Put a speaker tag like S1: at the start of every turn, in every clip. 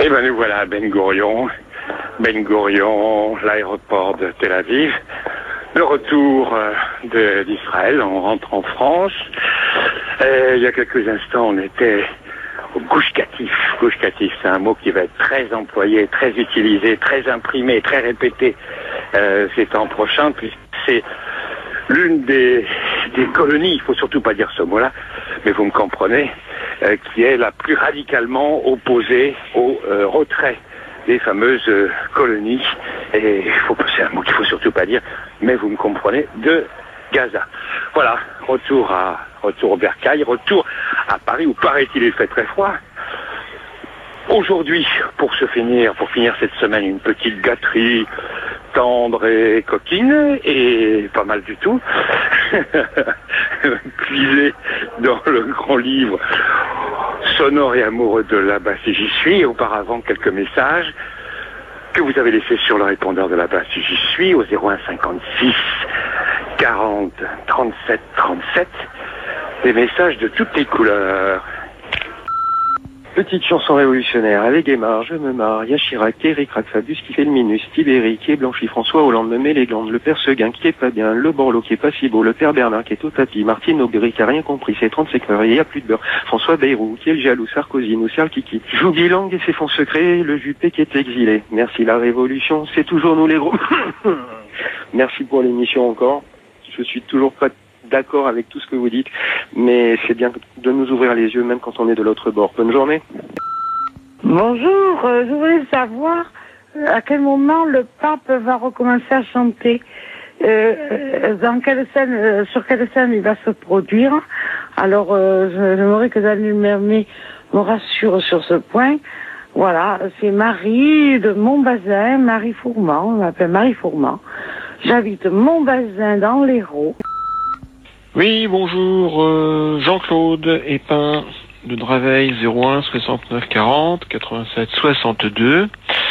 S1: Eh ben nous voilà à Ben Gurion, l'aéroport de Tel Aviv, le retour d'Israël, on rentre en France. Il y a quelques instants on était au Gush Katif. Gush Katif, c'est un mot qui va être très employé, très utilisé, très imprimé, très répété ces temps prochains, puisque c'est l'une des colonies, il faut surtout pas dire ce mot-là, mais vous me comprenez, qui est la plus radicalement opposée au retrait des fameuses colonies, et c'est un mot qu'il faut surtout pas dire, mais vous me comprenez, de Gaza. Voilà, retour au Bercail, retour à Paris, où paraît-il il fait très froid. Aujourd'hui, pour finir cette semaine, une petite gâterie tendre et coquine, et pas mal du tout, puisée dans le grand livre Sonore et amoureux de là-bas si j'y suis, et auparavant quelques messages que vous avez laissés sur le répondeur de là-bas si j'y suis, au 01 56 40 37 37, des messages de toutes les couleurs.
S2: Petite chanson révolutionnaire, avec Guémard, je me marre, y'a Chirac, Eric Fabius qui fait le minus, Tibéri qui est Blanchi, François Hollande me met les glandes, le père Seguin qui est pas bien, le Borloo qui est pas si beau, le père Bernard qui est au tapis, Martine Aubry qui a rien compris, c'est 35 heures et y a plus de beurre, François Bayrou qui est le jaloux, Sarkozy nous sert le kiki, Jougui Lang et ses fonds secrets, le Juppé qui est exilé. Merci la révolution, c'est toujours nous les gros. Merci pour l'émission encore, je suis toujours pas d'accord avec tout ce que vous dites, mais c'est bien de nous ouvrir les yeux même quand on est de l'autre bord. Bonne journée.
S3: Bonjour, je voulais savoir à quel moment le pape va recommencer à chanter, dans quelle scène, sur quelle scène il va se produire. Alors, j'aimerais que Daniel Mermet me rassure sur ce point. Voilà, c'est Marie de Montbazin, Marie Fourmand, on m'appelle Marie Fourmand. J'habite Montbazin dans l'Hérault.
S4: Oui, bonjour, Jean-Claude Épin de Draveil, 01 69 40 87 62.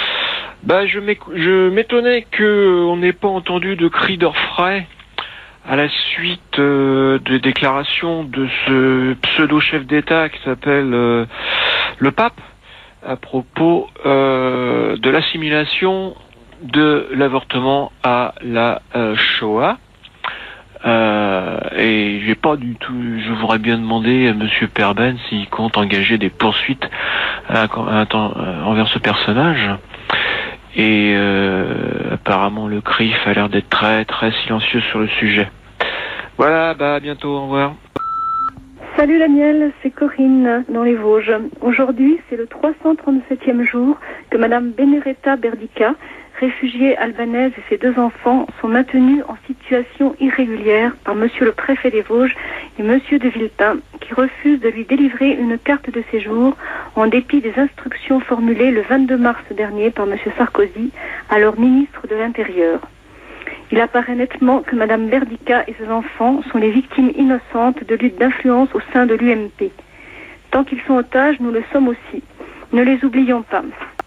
S4: Je m'étonnais qu'on n'ait pas entendu de cri d'orfraie à la suite des déclarations de ce pseudo-chef d'État qui s'appelle le pape à propos de l'assimilation de l'avortement à la Shoah. Et j'ai pas du tout, je voudrais bien demander à Monsieur Perben s'il compte engager des poursuites envers ce personnage. Et apparemment le CRIF a l'air d'être très très silencieux sur le sujet. Voilà, à bientôt, au revoir.
S5: Salut Daniel, c'est Corinne dans les Vosges. Aujourd'hui, c'est le 337e jour que Madame Benedetta Berdica, réfugiée albanaise, et ses 2 enfants sont maintenus en situation irrégulière par Monsieur le préfet des Vosges et Monsieur de Villepin, qui refuse de lui délivrer une carte de séjour en dépit des instructions formulées le 22 mars dernier par Monsieur Sarkozy, alors ministre de l'Intérieur. Il apparaît nettement que Madame Berdica et ses enfants sont les victimes innocentes de luttes d'influence au sein de l'UMP. Tant qu'ils sont otages, nous le sommes aussi. Ne les oublions pas.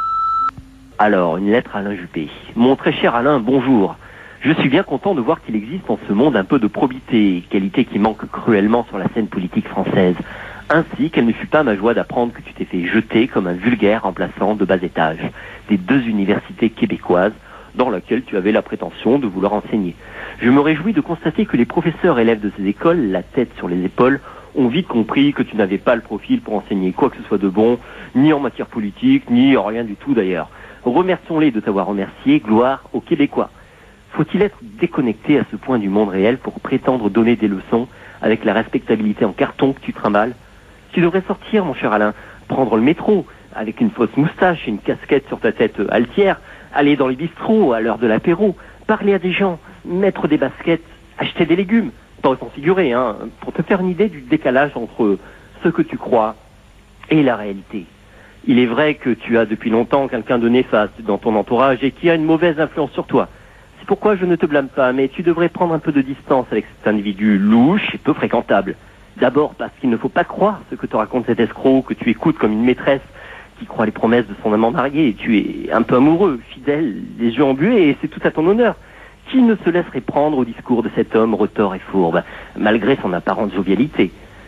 S6: Alors, une lettre à Alain Juppé. Mon très cher Alain, bonjour. Je suis bien content de voir qu'il existe en ce monde un peu de probité, qualité qui manque cruellement sur la scène politique française. Ainsi qu'elle ne fut pas ma joie d'apprendre que tu t'es fait jeter comme un vulgaire remplaçant de bas étage des 2 universités québécoises dans laquelle tu avais la prétention de vouloir enseigner. Je me réjouis de constater que les professeurs élèves de ces écoles, la tête sur les épaules, ont vite compris que tu n'avais pas le profil pour enseigner quoi que ce soit de bon, ni en matière politique, ni en rien du tout d'ailleurs. Remercions-les de t'avoir remercié, gloire aux Québécois. Faut-il être déconnecté à ce point du monde réel pour prétendre donner des leçons avec la respectabilité en carton que tu trimbales? Tu devrais sortir, mon cher Alain, prendre le métro, avec une fausse moustache et une casquette sur ta tête altière, aller dans les bistrots à l'heure de l'apéro, parler à des gens, mettre des baskets, acheter des légumes, pas autant figuré, pour te faire une idée du décalage entre ce que tu crois et la réalité. Il est vrai que tu as depuis longtemps quelqu'un de néfaste dans ton entourage et qui a une mauvaise influence sur toi. C'est pourquoi je ne te blâme pas, mais tu devrais prendre un peu de distance avec cet individu louche et peu fréquentable. D'abord parce qu'il ne faut pas croire ce que te raconte cet escroc que tu écoutes comme une maîtresse qui croit les promesses de son amant marié. Tu es un peu amoureux, fidèle, les yeux embués, et c'est tout à ton honneur. Qui ne se laisserait prendre au discours de cet homme retors et fourbe, malgré son apparente jovialité?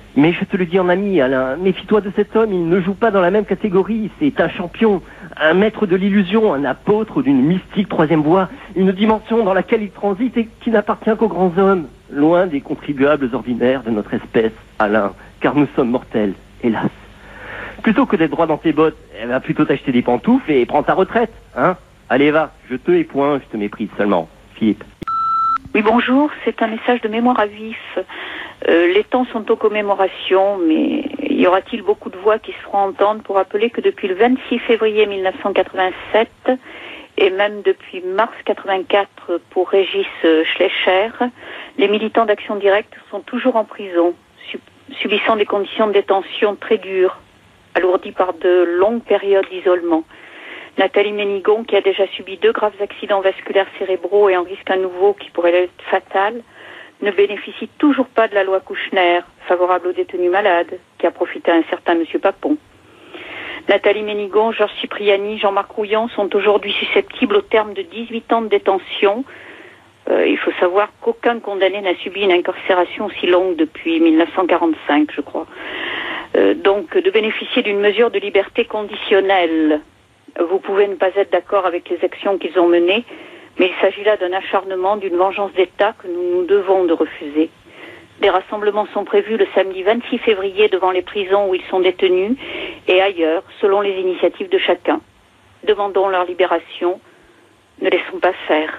S6: Mais je te le dis en ami, Alain, méfie-toi de cet homme, il ne joue pas dans la même catégorie. C'est un champion, un maître de l'illusion, un apôtre d'une mystique troisième voie, une dimension dans laquelle il transite et qui n'appartient qu'aux grands hommes, loin des contribuables ordinaires de notre espèce, Alain, car nous sommes mortels, hélas. Plutôt que d'être droit dans tes bottes, va plutôt t'acheter des pantoufles et prends ta retraite, hein. Allez, va, je te et point, je te méprise seulement. Philippe.
S5: Oui, bonjour, c'est un message de mémoire à vif. Les temps sont aux commémorations, mais y aura-t-il beaucoup de voix qui se feront entendre pour rappeler que depuis le 26 février 1987, et même depuis mars 84 pour Régis Schleicher, les militants d'Action Directe sont toujours en prison, subissant des conditions de détention très dures, alourdies par de longues périodes d'isolement. Nathalie Ménigon, qui a déjà subi 2 graves accidents vasculaires cérébraux et en risque un nouveau qui pourrait être fatal, ne bénéficie toujours pas de la loi Kouchner, favorable aux détenus malades, qui a profité à un certain M. Papon. Nathalie Ménigon, Georges Cipriani, Jean-Marc Rouillon sont aujourd'hui susceptibles au terme de 18 ans de détention. Il faut savoir qu'aucun condamné n'a subi une incarcération aussi longue depuis 1945, je crois. Donc, de bénéficier d'une mesure de liberté conditionnelle. Vous pouvez ne pas être d'accord avec les actions qu'ils ont menées, mais il s'agit là d'un acharnement, d'une vengeance d'État que nous devons de refuser. Des rassemblements sont prévus le samedi 26 février devant les prisons où ils sont détenus et ailleurs, selon les initiatives de chacun. Demandons leur libération. Ne laissons pas faire.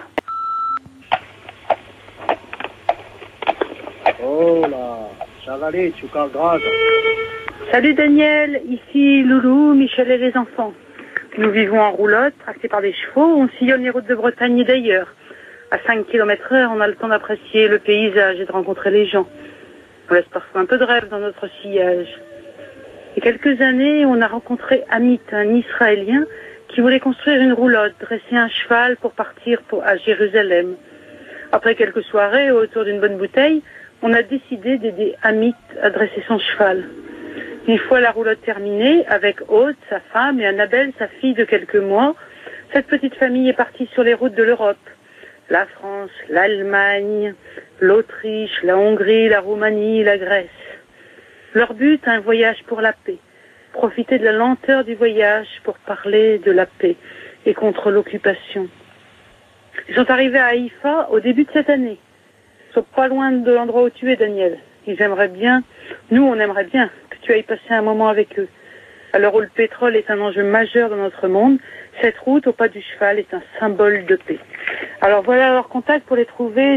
S7: Oh là, ça va aller, tu parles grave.
S3: Salut Daniel, ici Loulou, Michel et les enfants. Nous vivons en roulotte, tractés par des chevaux, on sillonne les routes de Bretagne et d'ailleurs. À 5 km/h, on a le temps d'apprécier le paysage et de rencontrer les gens. On laisse parfois un peu de rêve dans notre sillage. Il y a quelques années, on a rencontré Amit, un Israélien, qui voulait construire une roulotte, dresser un cheval pour partir à Jérusalem. Après quelques soirées, autour d'une bonne bouteille, on a décidé d'aider Amit à dresser son cheval. Une fois la roulotte terminée, avec Aude, sa femme, et Annabelle, sa fille de quelques mois, cette petite famille est partie sur les routes de l'Europe. La France, l'Allemagne, l'Autriche, la Hongrie, la Roumanie, la Grèce. Leur but, un voyage pour la paix. Profiter de la lenteur du voyage pour parler de la paix et contre l'occupation. Ils sont arrivés à Haïfa au début de cette année. Ils sont pas loin de l'endroit où tu es, Daniel. Nous, on aimerait bien que tu ailles passer un moment avec eux. À l'heure où le pétrole est un enjeu majeur dans notre monde, cette route au pas du cheval est un symbole de paix. Alors voilà leur contact pour les trouver,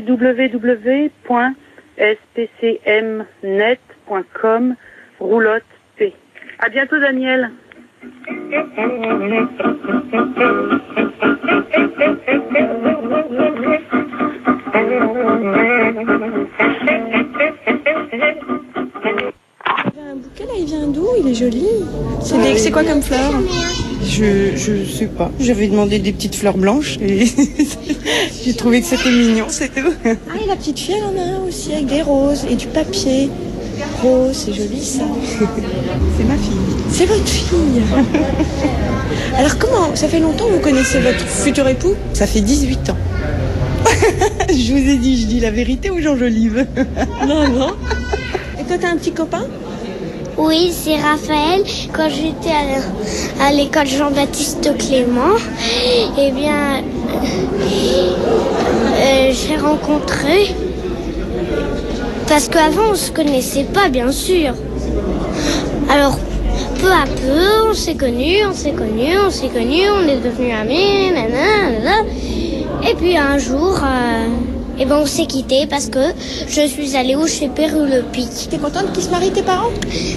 S3: www.spcmnet.com, roulotte paix. À bientôt, Daniel.
S8: Un bouquet là, il vient d'où? Il est joli. C'est quoi comme fleur?
S9: Je sais pas. J'avais demandé des petites fleurs blanches et j'ai trouvé que c'était mignon, c'est tout.
S8: Ah, et la petite fille, elle en a un aussi avec des roses et du papier. Rose, c'est joli ça.
S9: C'est ma fille.
S8: C'est votre fille. Alors comment, ça fait longtemps que vous connaissez votre futur époux?
S9: Ça fait 18 ans. Je vous ai dit, je dis la vérité ou j'enjolive?
S8: Non. Et toi, t'as un petit copain?
S10: Oui, c'est Raphaël. Quand j'étais à l'école Jean-Baptiste Clément, eh bien, j'ai rencontré... Parce qu'avant, on se connaissait pas, bien sûr. Alors, peu à peu, on s'est connus, on est devenus amis, nanana. Et puis un jour... on s'est quittés parce que je suis allée chez Pérou-le-Pic.
S8: T'es contente qu'ils se marient, tes parents?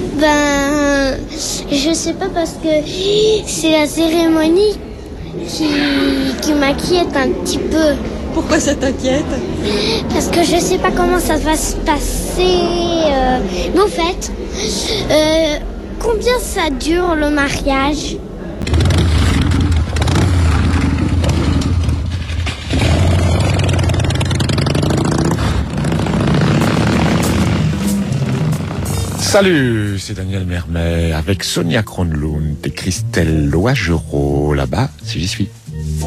S10: Je sais pas parce que c'est la cérémonie qui m'inquiète un petit peu.
S8: Pourquoi ça t'inquiète?
S10: Parce que je sais pas comment ça va se passer. Mais au fait, combien ça dure le mariage?
S11: Salut, c'est Daniel Mermet avec Sonia Kronlund et Christelle Loigereau là-bas, si j'y suis.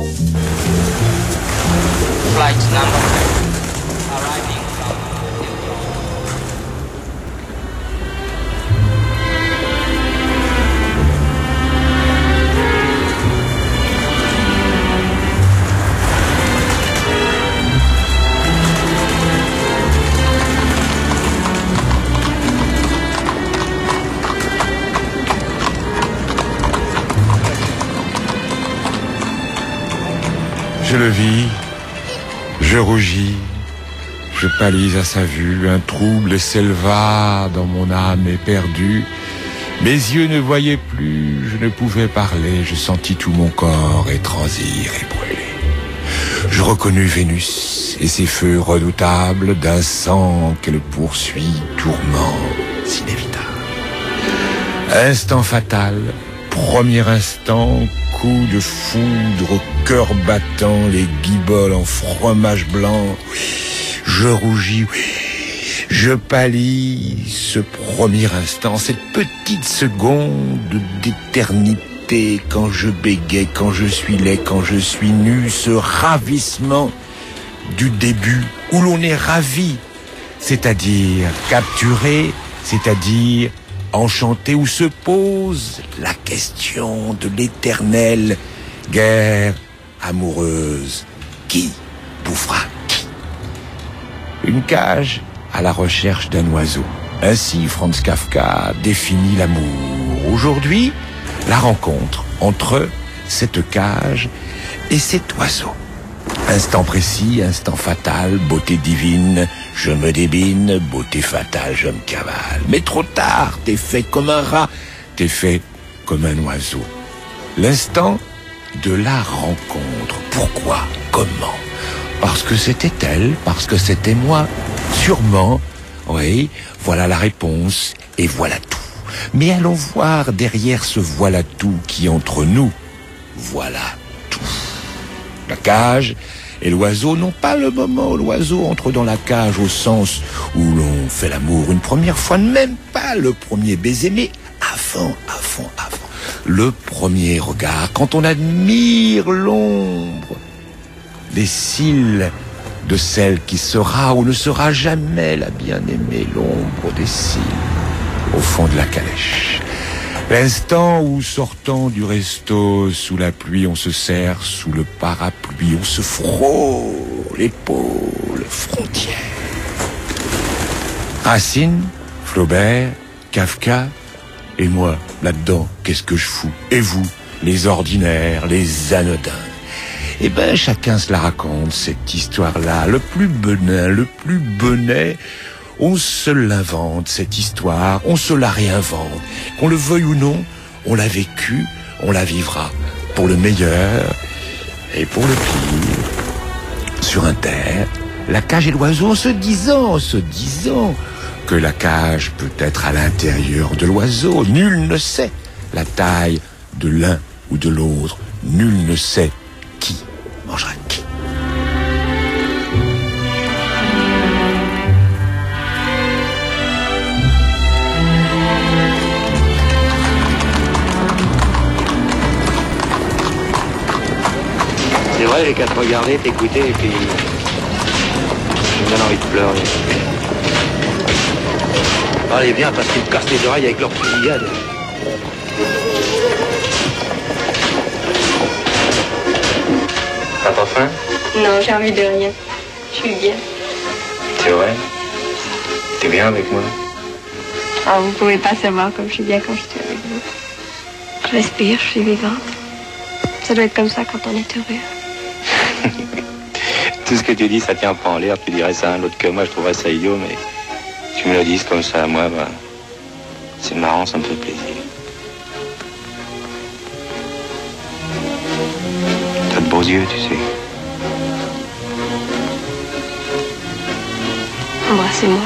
S12: Flight number
S11: Je le vis, je rougis, je pâlis à sa vue, un trouble s'éleva dans mon âme éperdue. Mes yeux ne voyaient plus, je ne pouvais parler, je sentis tout mon corps étransir et brûler. Je reconnus Vénus et ses feux redoutables d'un sang qu'elle poursuit, tourment inévitable. Instant fatal, premier instant, coup de foudre au cœur battant, les guiboles en fromage blanc. Je rougis, je pâlis, ce premier instant, cette petite seconde d'éternité, quand je bégais, quand je suis laid, quand je suis nu, ce ravissement du début où l'on est ravi, c'est-à-dire capturé, c'est-à-dire enchanté, où se pose la question de l'éternelle guerre amoureuse. Qui bouffera qui? Une cage à la recherche d'un oiseau. Ainsi, Franz Kafka définit l'amour. Aujourd'hui, la rencontre entre cette cage et cet oiseau. Instant précis, instant fatal, beauté divine, je me débine, beauté fatale, je me cavale. Mais trop tard, t'es fait comme un rat, t'es fait comme un oiseau. L'instant de la rencontre. Pourquoi? Comment? Parce que c'était elle, parce que c'était moi. Sûrement, oui, voilà la réponse, et voilà tout. Mais allons voir derrière ce voilà tout qui entre nous. Voilà tout. La cage et l'oiseau n'ont pas le moment où l'oiseau entre dans la cage au sens où l'on fait l'amour une première fois, même pas le premier baiser, mais avant. Le premier regard, quand on admire l'ombre, les cils de celle qui sera ou ne sera jamais la bien-aimée, l'ombre des cils au fond de la calèche. L'instant où, sortant du resto, sous la pluie, on se serre sous le parapluie, on se frôle l'épaule frontière. Racine, Flaubert, Kafka, et moi, là-dedans, qu'est-ce que je fous? Et vous, les ordinaires, les anodins? Eh ben, chacun se la raconte, cette histoire-là. Le plus benin, le plus bonnet, on se l'invente, cette histoire, on se la réinvente. Qu'on le veuille ou non, on l'a vécu, on la vivra. Pour le meilleur et pour le pire. Sur un terre, la cage et l'oiseau, en se disant que la cage peut être à l'intérieur de l'oiseau. Nul ne sait la taille de l'un ou de l'autre. Nul ne sait qui mangera qui.
S12: C'est vrai, j'ai qu'à te regarder, t'écouter, et puis j'ai bien envie de pleurer. Allez, viens, parce qu'ils te cassent les oreilles avec leur fusillade. T'as pas faim?
S13: Non, j'ai envie de rien. Je suis bien.
S12: C'est vrai? T'es bien avec moi?
S13: Ah, vous pouvez pas savoir comme je suis bien quand je suis avec vous. Je respire, je suis vivante. Ça doit être comme ça quand on est heureux.
S12: Tout ce que tu dis, ça tient pas en l'air. Tu dirais ça à un autre que moi, je trouverais ça idiot, mais tu me le dises comme ça à moi, bah, c'est marrant, ça me fait plaisir. T'as de beaux yeux, tu sais.
S13: Embrassez-moi.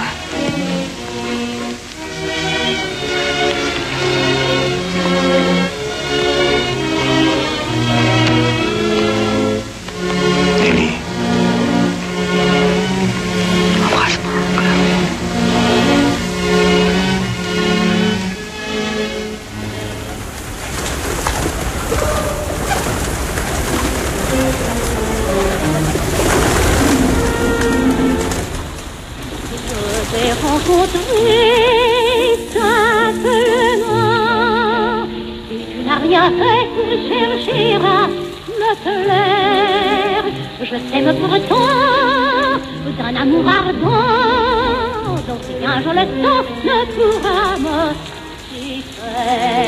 S14: Je t'aime pour toi, d'un amour ardent, dont si un jour le temps ne pourra me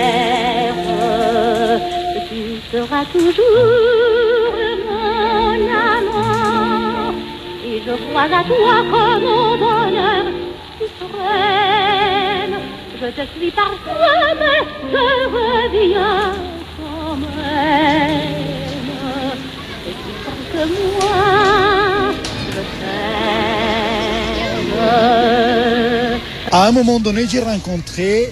S14: distraire. Tu seras toujours mon je crois à toi comme au bonheur suprême. Je te suis parfois, mais je reviens quand même. Et tu sens que moi, je t'aime.
S15: À un moment donné, j'ai rencontré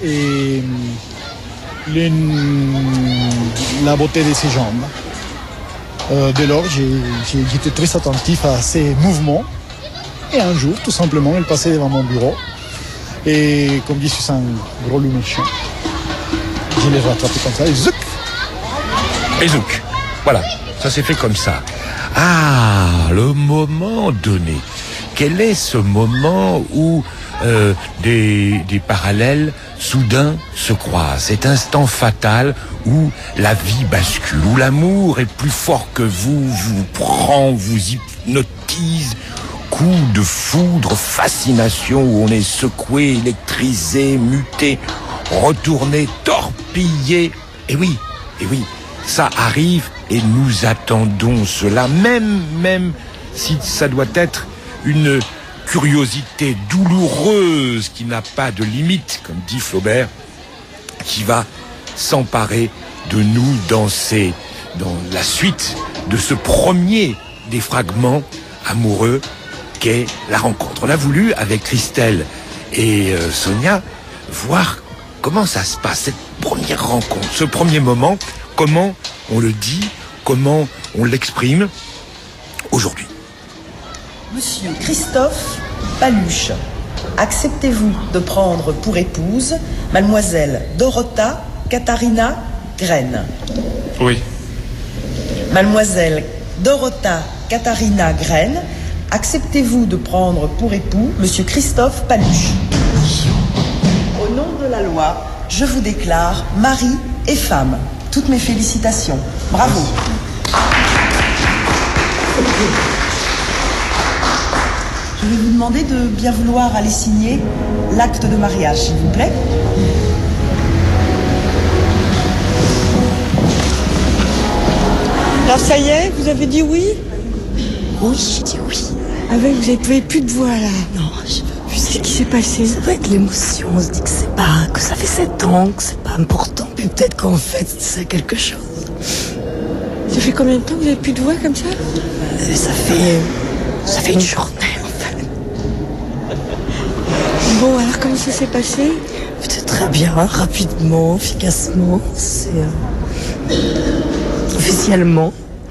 S15: la beauté de ses jambes. Dès lors, j'étais très attentif à ses mouvements. Et un jour, tout simplement, elle passait devant mon bureau. Et comme dit, je suis un gros loup méchant. Je l'ai rattrapé comme ça et zouk.
S11: Et zouk. Voilà, ça s'est fait comme ça. Ah, le moment donné. Quel est ce moment où des parallèles soudain se croisent? Cet instant fatal où la vie bascule, où l'amour est plus fort que vous prend, vous hypnotise. Coup de foudre, fascination où on est secoué, électrisé, muté, retourné, torpillé. Et oui, ça arrive et nous attendons cela, même si ça doit être une curiosité douloureuse qui n'a pas de limite, comme dit Flaubert, qui va s'emparer de nous dans la suite de ce premier des fragments amoureux qu'est la rencontre. On a voulu, avec Christelle et Sonia, voir comment ça se passe, cette première rencontre, ce premier moment, comment on le dit, comment on l'exprime aujourd'hui.
S16: Monsieur Christophe Paluche, acceptez-vous de prendre pour épouse mademoiselle Dorota Katharina Graine?
S4: Oui.
S16: Mademoiselle Dorota Katharina Graine, acceptez-vous de prendre pour époux monsieur Christophe Paluche? Au nom de la loi, je vous déclare mari et femme. Toutes mes félicitations. Bravo. Je vais vous demander de bien vouloir aller signer l'acte de mariage, s'il vous plaît.
S8: Alors ça y est, vous avez dit oui?
S17: Oui, j'ai dit oui.
S8: Ah oui, vous n'avez plus de voix là.
S17: Non, je veux plus.
S8: Qu'est-ce qui s'est passé?
S17: Ça doit être l'émotion. On se dit que c'est pas, que ça fait 7 ans, que c'est pas important. Puis peut-être qu'en fait, c'est quelque chose.
S8: Ça fait combien de temps que vous n'avez plus de voix comme ça?
S17: Ça fait une journée en fait.
S8: Bon, alors comment ça s'est passé?
S17: C'était très bien, rapidement, efficacement. C'est officiellement.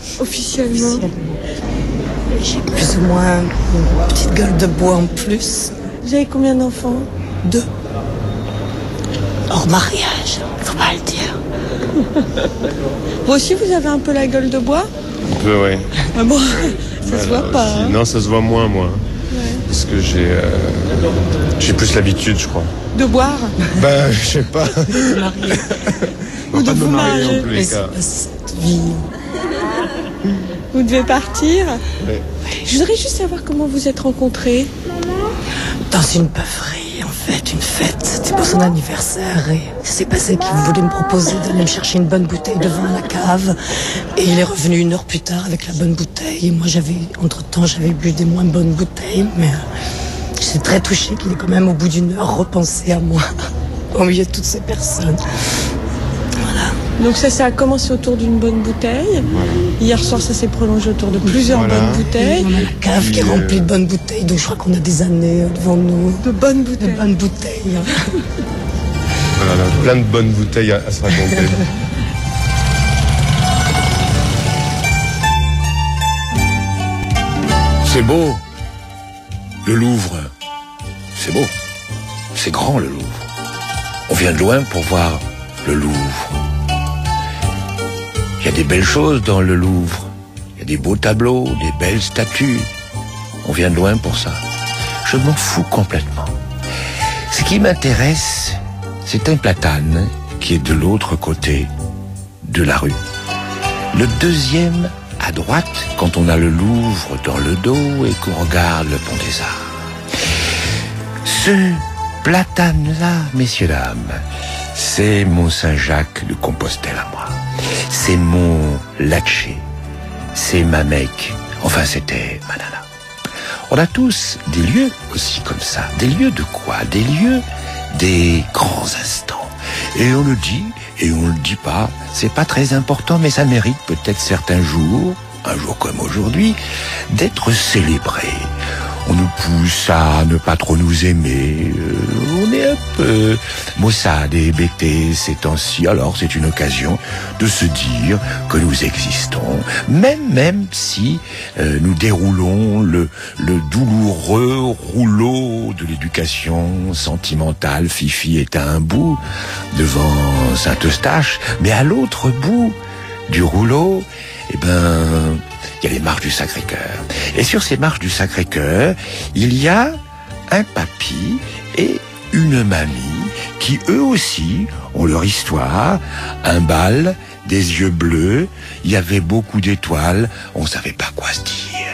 S17: J'ai plus ou moins une petite gueule de bois en plus.
S8: Vous avez combien d'enfants?
S17: 2. Hors mariage, faut pas le dire.
S8: Vous aussi, vous avez un peu la gueule de bois?
S18: Un peu, oui.
S8: Ah bon, ça se voit pas. Hein.
S18: Non, ça se voit moins, moi. Ouais. Parce que j'ai plus l'habitude, je crois.
S8: De boire?
S18: Ben, je sais pas.
S8: Ou de vous marier
S18: en tous les cas.
S8: Vous devez partir? Ouais. Je voudrais juste savoir comment vous êtes rencontrés.
S17: Dans une beuverie, en fait, une fête. C'était pour son anniversaire et ça s'est passé qu'il voulait me proposer d'aller me chercher une bonne bouteille devant la cave. Et il est revenu 1 heure plus tard avec la bonne bouteille. Et moi, entre-temps, j'avais bu des moins bonnes bouteilles, mais j'étais très touchée qu'il ait quand même, au bout d'1 heure, repensé à moi, au milieu de toutes ces personnes.
S8: Donc ça a commencé autour d'une bonne bouteille. Voilà. Hier soir, ça s'est prolongé autour de plusieurs bonnes bouteilles.
S17: On a la cave qui est remplie de bonnes bouteilles, donc je crois qu'on a des années devant nous.
S8: De bonnes bouteilles.
S17: De bonnes bouteilles.
S18: Voilà, plein de bonnes bouteilles à se raconter.
S11: C'est beau, le Louvre. C'est beau. C'est grand, le Louvre. On vient de loin pour voir le Louvre. Il y a des belles choses dans le Louvre. Il y a des beaux tableaux, des belles statues. On vient de loin pour ça. Je m'en fous complètement. Ce qui m'intéresse, c'est un platane qui est de l'autre côté de la rue. Le deuxième à droite, quand on a le Louvre dans le dos et qu'on regarde le Pont des Arts. Ce platane-là, messieurs, dames, c'est mon Saint-Jacques de Compostelle à moi. C'est mon Latché. C'est ma mec. Enfin, c'était ma nana. On a tous des lieux aussi comme ça. Des lieux de quoi? Des lieux des grands instants. Et on le dit, et on le dit pas. C'est pas très important, mais ça mérite peut-être certains jours, un jour comme aujourd'hui, d'être célébré. On nous pousse à ne pas trop nous aimer. On est un peu maussade et hébété ces temps-ci. Alors c'est une occasion de se dire que nous existons. Même si nous déroulons le douloureux rouleau de l'éducation sentimentale. Fifi est à un bout devant Saint-Eustache. Mais à l'autre bout du rouleau, il y a les marches du Sacré-Cœur. Et sur ces marches du Sacré-Cœur, il y a un papy et une mamie qui eux aussi ont leur histoire. Un bal, des yeux bleus, il y avait beaucoup d'étoiles, on savait pas quoi se dire.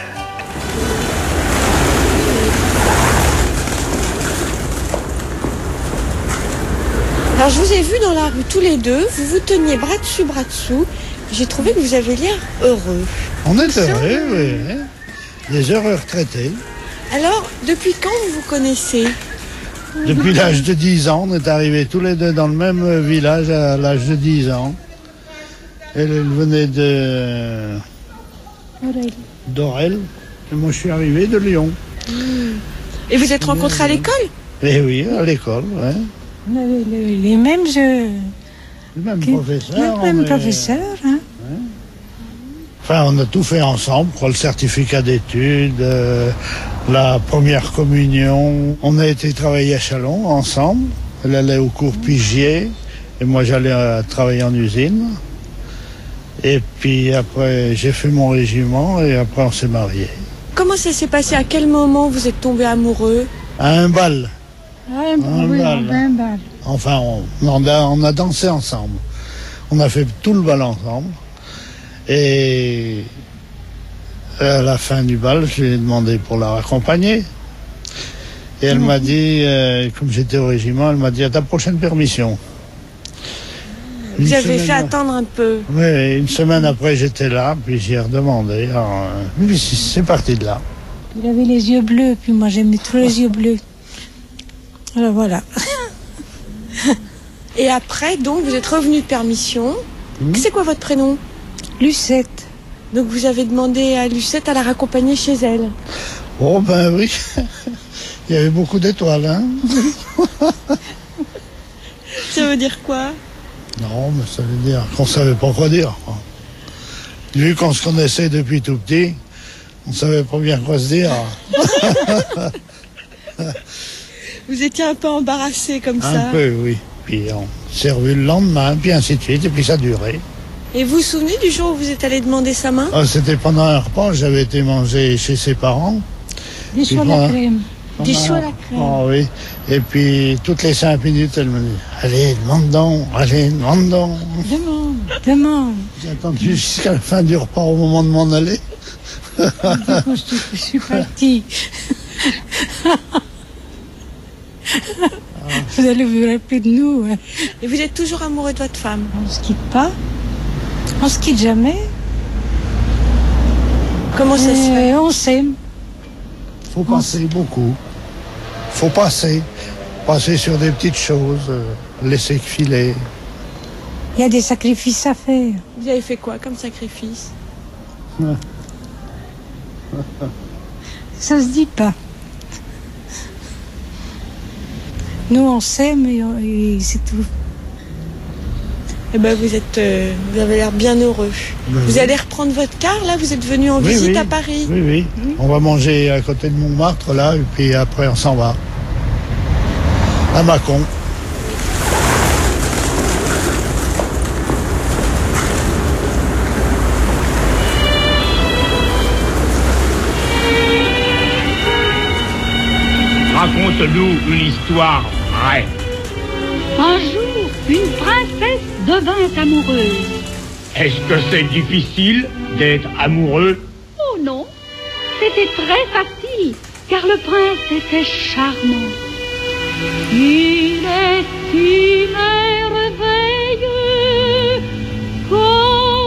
S8: Alors je vous ai vu dans la rue tous les deux, vous vous teniez bras dessous. J'ai trouvé que vous avez l'air heureux.
S15: On est heureux, oui. Les heureux retraités.
S8: Alors, depuis quand vous vous connaissez?
S15: Depuis l'âge de 10 ans, on est arrivés tous les deux dans le même village à l'âge de 10 ans. Elle venait d'Orel. Et moi, je suis arrivé de Lyon.
S8: Et vous êtes rencontrés à l'école?
S15: Eh oui, à l'école, ouais.
S19: On avait les mêmes jeux.
S15: Le même professeur.
S19: Le même professeur, hein.
S15: Ouais. Enfin, on a tout fait ensemble, le certificat d'études, la première communion. On a été travailler à Châlons ensemble. Elle allait au cours Pigier et moi j'allais travailler en usine. Et puis après, j'ai fait mon régiment et après on s'est mariés.
S8: Comment ça s'est passé? À quel moment vous êtes tombés amoureux?
S15: À un bal.
S19: Un bal.
S15: Enfin, on a dansé ensemble. On a fait tout le bal ensemble. Et à la fin du bal, je lui ai demandé pour la raccompagner. Et elle m'a dit, comme j'étais au régiment, elle m'a dit à ta prochaine permission.
S8: Vous avez fait attendre un peu.
S15: Oui, une semaine après, j'étais là, puis j'y ai redemandé. Puis c'est parti de là.
S19: Il avait les yeux bleus, puis moi j'aimais trop les yeux bleus. Alors voilà.
S8: Et après, donc, vous êtes revenu de permission. C'est quoi votre prénom?
S19: Lucette.
S8: Donc vous avez demandé à Lucette à la raccompagner chez elle?
S15: Oh ben oui. Il y avait beaucoup d'étoiles, hein.
S8: Ça veut dire quoi?
S15: Non, mais ça veut dire qu'on savait pas quoi dire. Vu qu'on se connaissait depuis tout petit, on savait pas bien quoi se dire.
S8: Vous étiez un peu embarrassé comme ça?
S15: Un peu, oui. Puis on s'est revus le lendemain, puis ainsi de suite, et puis ça a duré.
S8: Et vous vous souvenez du jour où vous êtes allé demander sa main?
S15: C'était pendant un repas, j'avais été manger chez ses parents.
S19: Des choux à la crème. Des choux à la crème.
S15: Oh oui. Et puis toutes les 5 minutes, elle me dit allez, demande donc, allez, demande donc.
S19: Demande.
S15: J'ai attendu jusqu'à la fin du repas au moment de m'en aller.
S19: Je suis partie. Vous allez vous rappeler de nous. Hein.
S8: Et vous êtes toujours amoureux de votre femme?
S19: On ne se quitte pas. On se quitte jamais.
S8: Comment ça se fait?
S19: On s'aime.
S15: Faut passer beaucoup. Faut passer. Passer sur des petites choses. Laisser filer.
S19: Il y a des sacrifices à faire.
S8: Vous avez fait quoi comme sacrifice?
S19: Ça se dit pas. Nous, on s'aime et c'est tout.
S8: Eh ben, vous avez l'air bien heureux.
S15: Ben
S8: vous
S15: oui.
S8: allez reprendre votre car, là? Vous êtes venu en visite à Paris?
S15: Oui. On va manger à côté de Montmartre, là, et puis après, on s'en va. À Mâcon.
S20: Raconte-nous une histoire vraie.
S14: Un jour, une princesse devint amoureuse.
S20: Est-ce que c'est difficile d'être amoureux?
S14: Oh non, c'était très facile, car le prince était charmant. Il est si merveilleux,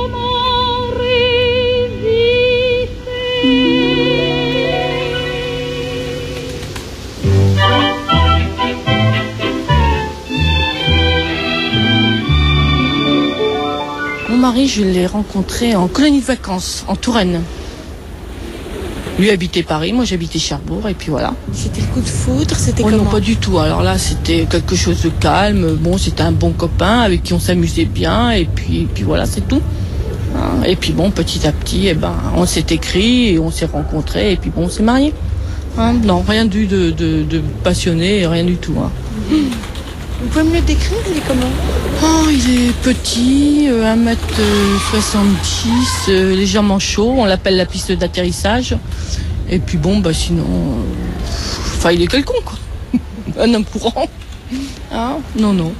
S14: comment résister?
S21: mari, je l'ai rencontré en colonie de vacances, en Touraine. Lui habitait Paris, moi j'habitais Cherbourg, et puis voilà.
S8: C'était le coup de foudre, c'était comment?
S21: Non, pas du tout. Alors là, c'était quelque chose de calme. Bon, c'était un bon copain avec qui on s'amusait bien, et puis voilà, c'est tout. Et puis bon, petit à petit, on s'est écrit, et on s'est rencontrés, et puis bon, on s'est mariés. Non, rien de passionné, rien du tout.
S8: Vous pouvez me le décrire, il est comment?
S21: Il est petit, 1m70, légèrement chaud, on l'appelle la piste d'atterrissage. Et puis bon, sinon... il est quelconque, quoi. Un homme courant. Non.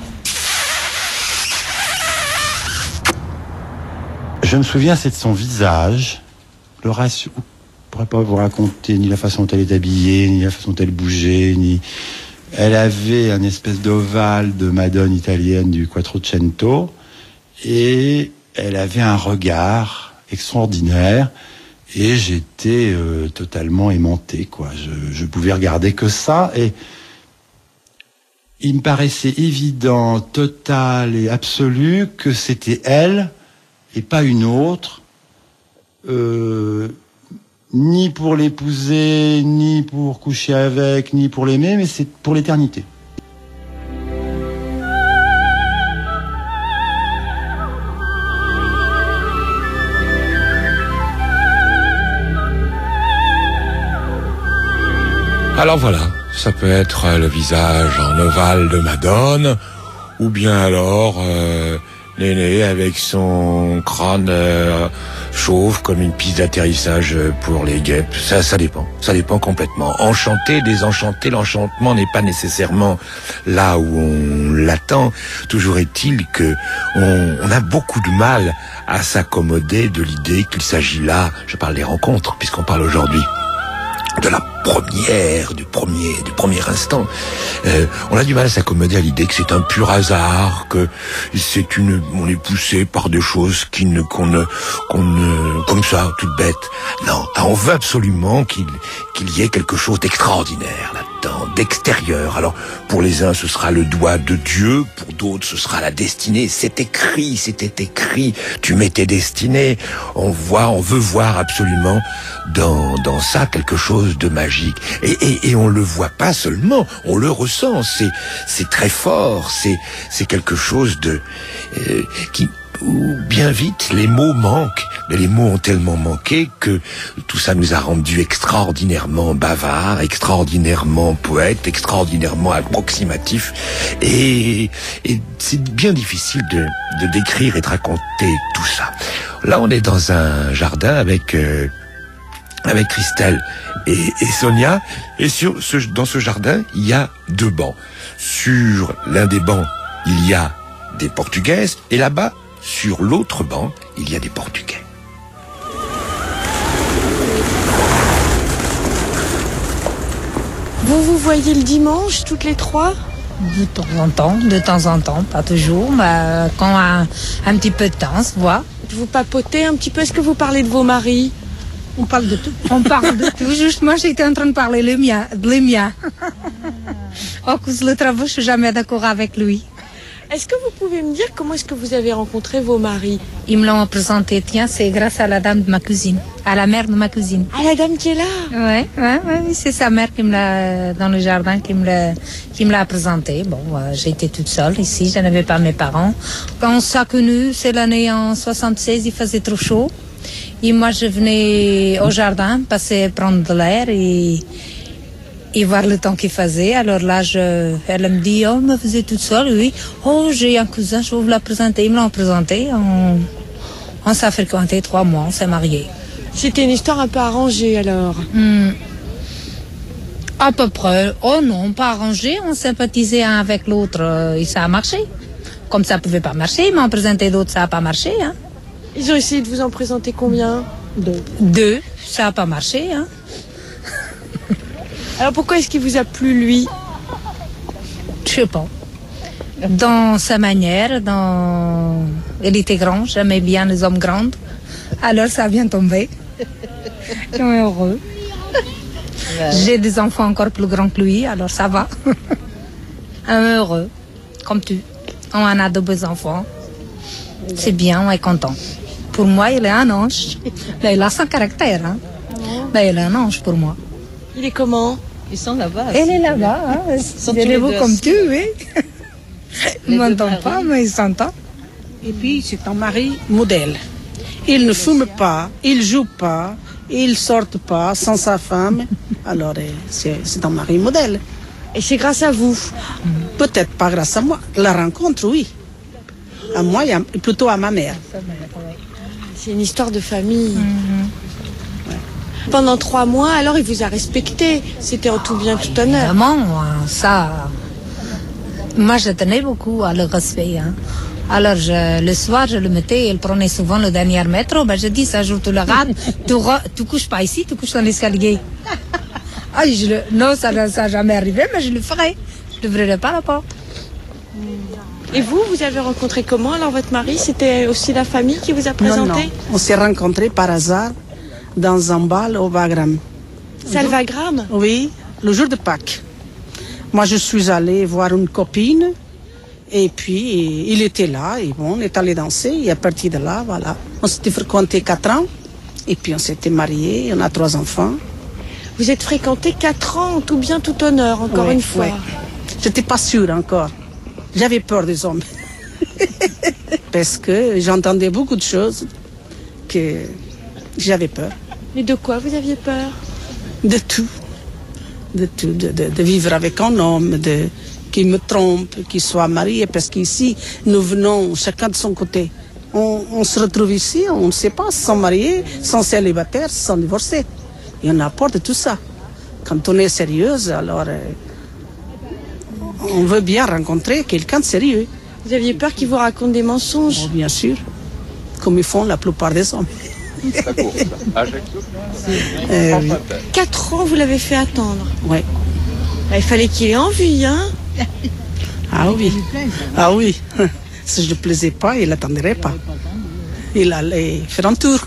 S22: Je me souviens, c'est de son visage. Le reste, je ne pourrais pas vous raconter ni la façon dont elle est habillée, ni la façon dont elle bougeait, ni... Elle avait un espèce d'ovale de Madone italienne du Quattrocento et elle avait un regard extraordinaire et j'étais totalement aimanté, quoi. Je pouvais regarder que ça et il me paraissait évident, total et absolu que c'était elle et pas une autre. Ni pour l'épouser, ni pour coucher avec, ni pour l'aimer, mais c'est pour l'éternité.
S11: Alors voilà, ça peut être le visage en ovale de Madone, ou bien alors Néné avec son crâne chauve comme une piste d'atterrissage pour les guêpes. Ça dépend complètement. Enchanté, désenchanté, l'enchantement n'est pas nécessairement là où on l'attend. Toujours est-il que on a beaucoup de mal à s'accommoder de l'idée qu'il s'agit là, je parle des rencontres, puisqu'on parle aujourd'hui de la première, du premier instant. On a du mal à s'accommoder à l'idée que c'est un pur hasard, que on est poussé par des choses comme ça, toutes bêtes. Non, on veut absolument qu'il y ait quelque chose d'extraordinaire là-dedans, d'extérieur. Alors, pour les uns, ce sera le doigt de Dieu, pour d'autres, ce sera la destinée. C'était écrit, tu m'étais destiné. On veut voir absolument dans ça quelque chose de magique. Et on le voit pas seulement, on le ressent. C'est très fort. C'est quelque chose où bien vite les mots manquent. Mais les mots ont tellement manqué que tout ça nous a rendus extraordinairement bavards, extraordinairement poètes, extraordinairement approximatifs. Et c'est bien difficile de décrire et de raconter tout ça. Là, on est dans un jardin avec Christelle et Sonia, et dans ce jardin, il y a 2 bancs. Sur l'un des bancs, il y a des Portugaises, et là-bas, sur l'autre banc, il y a des Portugais.
S8: Vous voyez le dimanche, toutes les 3?
S19: De temps en temps, pas toujours, mais quand un petit peu de temps, on se voit.
S8: Vous papotez un petit peu, est-ce que vous parlez de vos maris?
S19: On parle de tout. On parle de tout. Justement, j'étais en train de parler de les miens. À cause de le travail, je suis jamais d'accord avec lui.
S8: Est-ce que vous pouvez me dire comment est-ce que vous avez rencontré vos maris?
S19: Ils me l'ont présenté, tiens, c'est grâce à la dame de ma cousine, à la mère de ma cousine.
S8: À la dame qui est là?
S19: Ouais, c'est sa mère qui me l'a, dans le jardin, qui me l'a présenté. Bon, j'étais toute seule ici, je n'avais pas mes parents. Quand on s'est connus, c'est l'année en 76, il faisait trop chaud. Et moi, je venais au jardin, prendre de l'air et voir le temps qu'il faisait. Alors là, elle me dit, oh, mais vous êtes toute seule, oui. Oh, j'ai un cousin, je vais vous la présenter. Ils me l'ont présenté. On s'est fréquenté 3 mois, on s'est mariés.
S8: C'était une histoire un peu arrangée, alors?
S19: À peu près. Oh non, pas arrangée. On sympathisait un avec l'autre et ça a marché. Comme ça pouvait pas marcher, ils m'ont présenté d'autres, ça a pas marché, hein.
S8: Ils ont essayé de vous en présenter combien?
S19: 2. Ça a pas marché, hein.
S8: Alors pourquoi est-ce qu'il vous a plu, lui?
S19: Je sais pas. Dans sa manière, il était grand, j'aimais bien les hommes grands. Alors ça a bien tombé. Je suis heureux. J'ai des enfants encore plus grands que lui, alors ça va. Heureux, comme tu. On en a 2 beaux enfants. C'est bien, on est content. Pour moi, il est un ange. Mais il a son caractère. Hein. Mais il est un ange pour moi.
S1: Il est comment? Ils sont là-bas.
S19: Elle est là-bas. Hein. Il est beau comme tu, oui. Il ne m'entend pas, mais il s'entend.
S2: Et puis, c'est un mari modèle. Il ne fume pas, il ne joue pas, il ne sort pas sans sa femme. Alors, c'est un mari modèle.
S1: Et c'est grâce à vous?
S2: Peut-être pas grâce à moi. La rencontre, oui. À moi, et plutôt à ma mère.
S1: C'est une histoire de famille. Ouais. Pendant 3 mois, alors il vous a respecté. C'était en tout bien, tout honneur.
S19: Évidemment, ça... Moi, je tenais beaucoup à le respect. Hein. Alors, le soir, je le mettais, il prenait souvent le dernier métro. Ben, je dis, ça jour, tu le rates, tu couches pas ici, tu couches dans l'escalier. Ah, non, ça n'a jamais arrivé, mais je le ferai. Je n'ouvrirai pas la porte.
S1: Et vous avez rencontré comment alors votre mari? C'était aussi la famille qui vous a présenté?
S2: Non. On s'est rencontrés par hasard dans un bal au Wagram.
S1: C'est le Wagram?
S2: Oui, le jour de Pâques. Moi, je suis allée voir une copine et puis il était là et bon, on est allé danser et à partir de là, voilà. On s'était fréquenté 4 ans et puis on s'était mariés, on a 3 enfants.
S1: Vous êtes fréquenté 4 ans, tout bien, tout honneur, encore une fois.
S2: Ouais. J'étais pas sûre encore. J'avais peur des hommes. Parce que j'entendais beaucoup de choses que j'avais peur.
S1: Mais de quoi vous aviez peur?
S2: De tout. De tout. De vivre avec un homme, qui me trompe, qu'il soit marié. Parce qu'ici, nous venons chacun de son côté. On se retrouve ici, on ne sait pas, sans marié, sans célibataire, sans divorcé. Et on a peur de tout ça. Quand on est sérieuse, alors... on veut bien rencontrer quelqu'un de sérieux.
S1: Vous aviez peur qu'il vous raconte des mensonges?
S2: Oh, bien sûr, comme ils font la plupart des hommes.
S1: 4 ans, vous l'avez fait attendre?
S2: Oui.
S1: Il fallait qu'il ait envie, hein?
S2: Ah oui. Ah oui. Si je ne plaisais pas, il n'attendrait pas. Il allait faire un tour.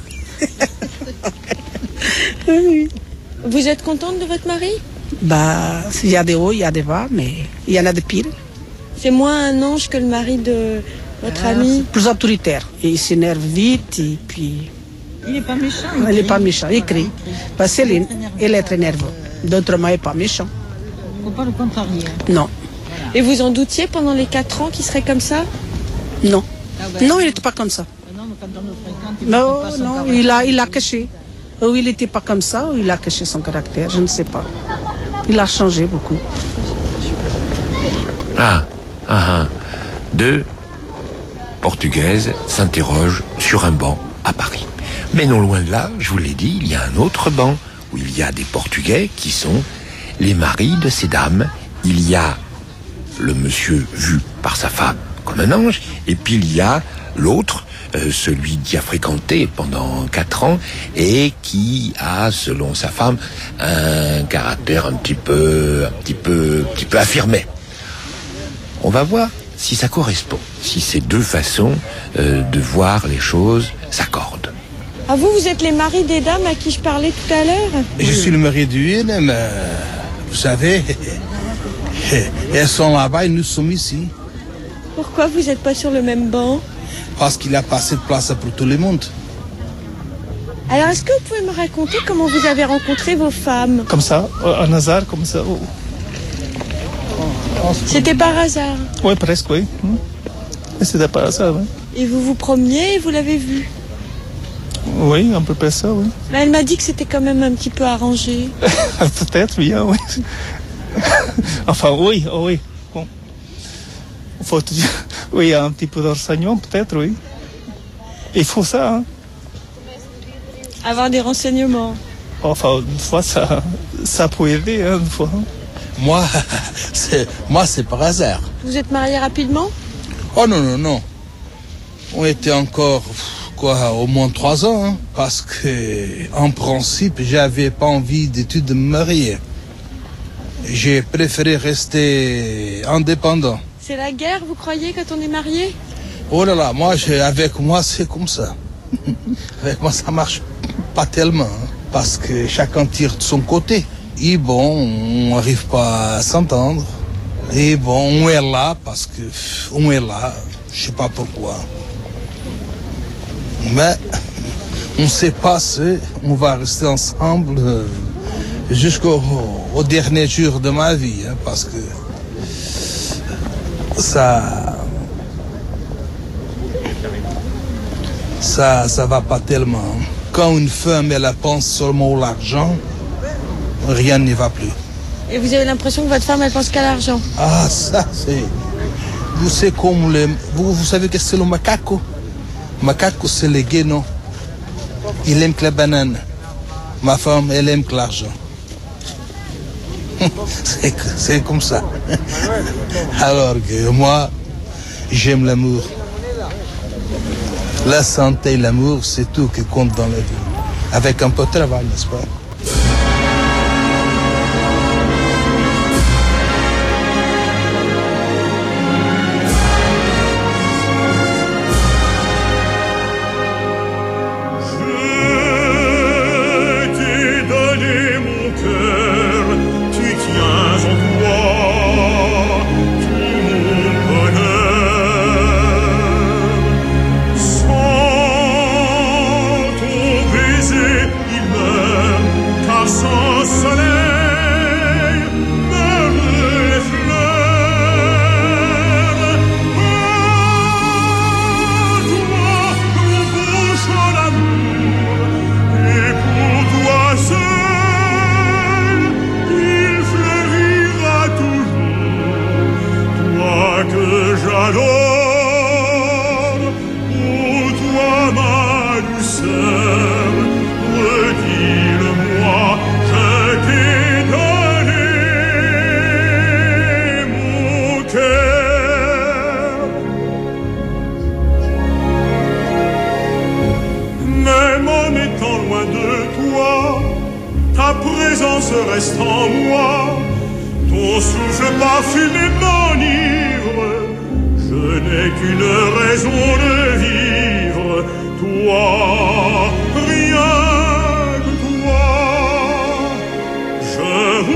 S1: Vous êtes contente de votre mari?
S2: Bah, il y a des hauts, il y a des bas, mais il y en a de pires.
S1: C'est moins un ange que le mari de votre ami?
S2: Plus autoritaire. Et il s'énerve vite, et puis...
S1: Il n'est pas méchant?
S2: Il n'est pas méchant, il crie. Parce qu'il est très nerveux. D'autrement, il n'est pas méchant.
S1: Il ne faut pas le contrarier?
S2: Non.
S1: Et vous en doutiez pendant les 4 ans qu'il serait comme ça?
S2: Non. Non, il n'était pas comme ça. Non, il a caché. Ou il n'était pas comme ça, ou il a caché son caractère, je ne sais pas. Il a changé beaucoup.
S11: 2 Portugaises s'interrogent sur un banc à Paris. Mais non loin de là, je vous l'ai dit, il y a un autre banc où il y a des Portugais qui sont les maris de ces dames. Il y a le monsieur vu par sa femme comme un ange, et puis il y a l'autre, celui qui a fréquenté pendant 4 ans et qui a, selon sa femme, un caractère un petit peu affirmé. On va voir si ça correspond, si ces 2 façons de voir les choses s'accordent.
S1: Ah, vous êtes les maris des dames à qui je parlais tout à l'heure?
S23: Je suis le mari d'une, mais vous savez, elles sont là-bas et nous sommes ici.
S1: Pourquoi vous n'êtes pas sur le même banc?
S23: Parce qu'il n'y a pas assez de place pour tout le monde.
S1: Alors, est-ce que vous pouvez me raconter comment vous avez rencontré vos femmes?
S24: Comme ça, un hasard, comme ça.
S1: C'était par hasard?
S24: Oui, presque, oui. C'était par hasard, oui.
S1: Et vous vous promeniez et vous l'avez vu?
S24: Oui, un peu près ça, oui.
S1: Mais elle m'a dit que c'était quand même un petit peu arrangé.
S24: Peut-être, bien, oui. Enfin, oui, oui. Bon. Faut dire, oui, un petit peu d'enseignement, peut-être, oui. Il faut ça, hein.
S1: Avoir des renseignements.
S24: Enfin, une fois, ça peut aider, hein, une fois.
S23: Moi, c'est par hasard.
S1: Vous êtes mariés rapidement?
S23: Oh non. On était encore, au moins 3 ans, hein, parce que, en principe, j'avais pas envie de me marier. J'ai préféré rester indépendant.
S1: C'est la guerre, vous croyez, quand on est marié?
S23: Oh là là, avec moi, c'est comme ça. Avec moi, ça marche pas tellement, hein, parce que chacun tire de son côté. Et bon, on n'arrive pas à s'entendre. Et bon, on est là parce que on est là, je sais pas pourquoi. Mais on ne sait pas si on va rester ensemble jusqu'au dernier jour de ma vie, hein, parce que ça va pas tellement. Quand une femme elle pense seulement à l'argent, rien n'y va plus.
S1: Et vous avez l'impression que votre femme elle pense qu'à l'argent?
S23: Ah, ça c'est. Vous savez comme vous savez que c'est le macaco. Macaco c'est le guénon. Il aime que la banane. Ma femme elle aime que l'argent. C'est comme ça. Alors que moi, j'aime l'amour. La santé et l'amour, c'est tout qui compte dans la vie. Avec un peu de travail, n'est-ce pas?
S3: Reste en moi, ton souffle parfumé m'enivre, je n'ai qu'une raison de vivre, toi, rien que toi, je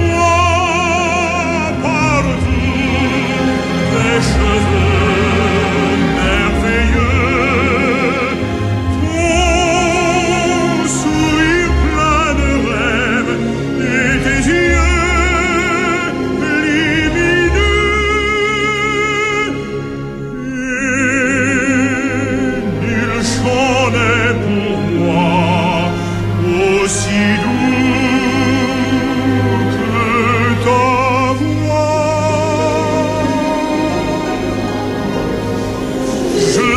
S3: vois partout tes cheveux merveilleux, ton sourire plein de rêves, tes yeux lumineux, nul chant n'est pour moi aussi doux que ta voix. Je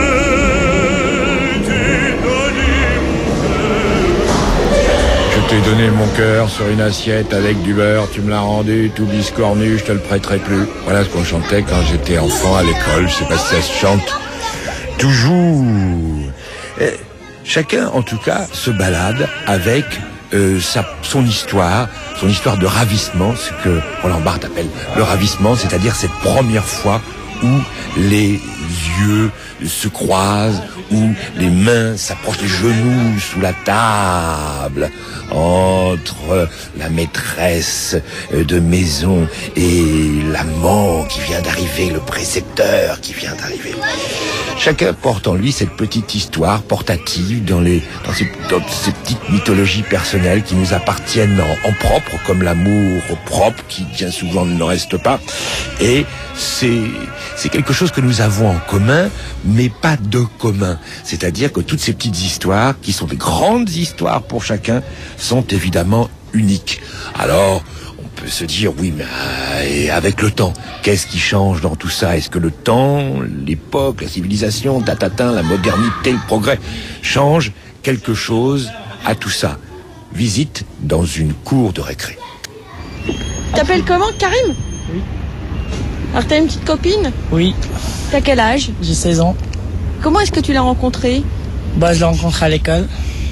S11: t'ai donné mon cœur sur une assiette avec du beurre, tu me l'as rendu, tout biscornu, je te le prêterai plus. Voilà ce qu'on chantait quand j'étais enfant à l'école, je sais pas si ça se chante toujours. Et chacun, en tout cas, se balade avec son histoire de ravissement, ce que Roland Barthes appelle le ravissement, c'est-à-dire cette première fois où les yeux se croisent, où les mains s'approchent, les genoux sous la table, entre la maîtresse de maison et l'amant qui vient d'arriver, le précepteur qui vient d'arriver. Chacun porte en lui cette petite histoire portative dans ces petites mythologies personnelles qui nous appartiennent en propre, comme l'amour propre qui bien souvent ne reste pas. Et c'est quelque chose que nous avons en commun, mais pas de commun. C'est-à-dire que toutes ces petites histoires, qui sont des grandes histoires pour chacun, sont évidemment uniques. Alors, on peut se dire, oui, mais et avec le temps, qu'est-ce qui change dans tout ça? Est-ce que le temps, l'époque, la civilisation, la modernité, le progrès, changent quelque chose à tout ça? Visite dans une cour de récré.
S1: T'appelles comment, Karim?
S5: Oui.
S1: Alors t'as une petite copine?
S5: Oui.
S1: T'as quel âge?
S5: J'ai 16 ans.
S1: Comment est-ce que tu l'as rencontrée?
S5: Je l'ai rencontrée à l'école.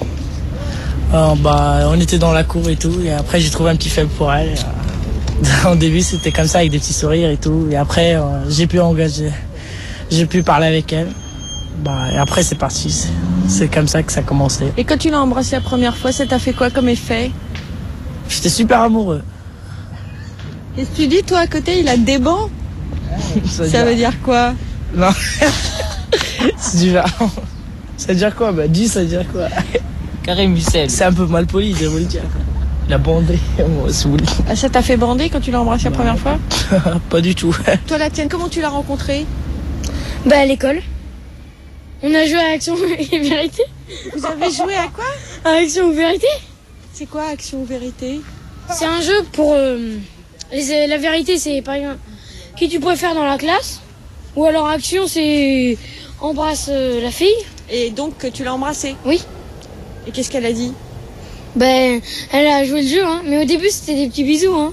S5: On était dans la cour et tout, et après j'ai trouvé un petit faible pour elle. Au début c'était comme ça avec des petits sourires et tout, et après j'ai pu parler avec elle. Et après c'est parti, c'est comme ça que ça a commencé.
S1: Et quand tu l'as embrassée la première fois, ça t'a fait quoi comme effet?
S5: J'étais super amoureux.
S1: Qu'est-ce que tu dis toi à côté, il a des bancs? Ça veut dire quoi?
S5: Non, c'est du genre. Ça veut dire quoi? Bah, dis, ça veut dire quoi?
S21: Karim Wissem.
S5: C'est un peu mal poli de vous le dire. Il a bandé, moi, si vous voulez.
S8: Ah, ça t'a fait bander quand tu l'as embrassé la première fois?
S5: Pas du tout.
S8: Toi, la tienne, comment tu l'as rencontrée?
S6: Bah, à l'école. On a joué à Action et Vérité.
S8: Vous avez joué à quoi?
S6: À Action ou Vérité.
S8: C'est quoi Action ou Vérité?
S6: C'est un jeu pour... la vérité, c'est par exemple qui tu préfères dans la classe. Ou alors Action, c'est embrasse la fille.
S8: Et donc, tu l'as embrassée?
S6: Oui.
S8: Et qu'est-ce qu'elle a dit?
S6: Ben, elle a joué le jeu, hein. Mais au début, c'était des petits bisous, hein.